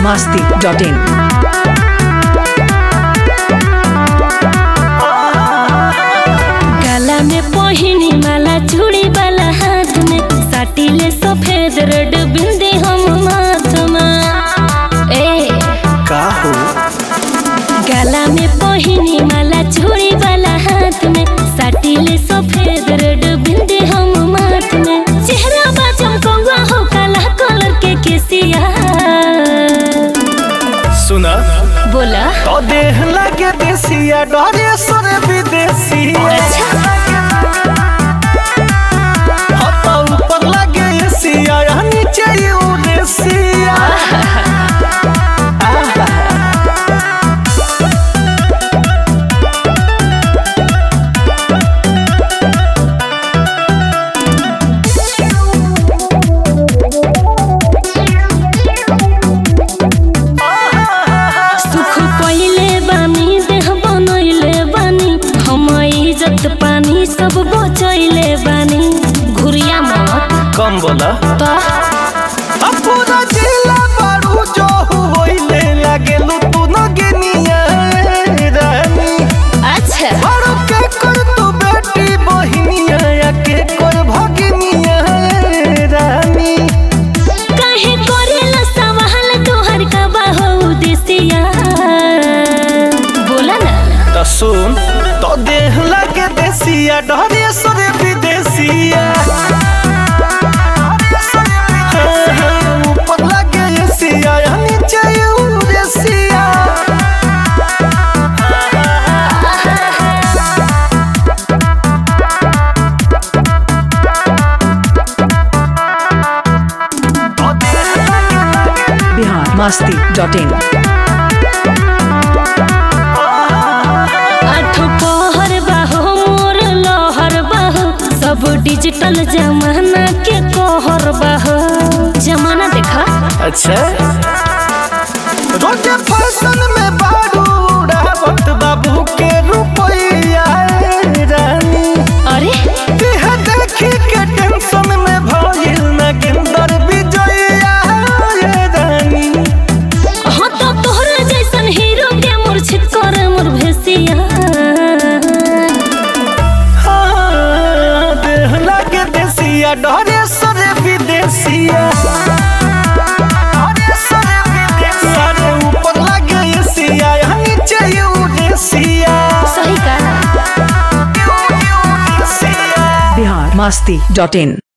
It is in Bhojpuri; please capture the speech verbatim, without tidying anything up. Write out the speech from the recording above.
masti dot in. गला में पहिनी माला चूड़ी वाला हाथ में साटिले सफेद रेड बिंदी हम माथ में ए का हो गला में पहिनी माला चूड़ी वाला हाथ में साटिले सफेद रेड बिंदी हम माथ में चेहरा बाजम कंगवा हो काला कलर के केसिया सुना बोला तो देह लगे देसिया डरे सरे विदेसिया हता ऊपर लगे एसिया या नीचे यूरेसिया पानी सब बचैले बानी घुरिया मत कम बोला तो अब पूरा जिला बारू जो होइले लागेलु तू नगनिया रानी अच्छा बारू के कर तू बेटी बहिनिया या के कर भगिनिया रानी काहे करेला सवाल तोहर का बाहु देसिया बोला ना तो सुन तो देह लगे देसिया डरे सरे विदेसिया ऊपर लगे एसिया या नीचे Eurasia Bihar masti dot in. सब डिजिटल जमाना के कहर बाह जमाना देखा अच्छा रोज फैशन में बारू उड़ावत बाबू के रुपया रानी अरे देह देखी के टेंशन में भइल ना गिंदर विजया रानी हाँ तो तोहरा जैसन हीरो के मूर्छित कर मोर भेसिया डरे सरे विदेसिया सारे ऊपर लगे एसिया या नीचे यूरेसिया सही कहा Bihar masti dot in.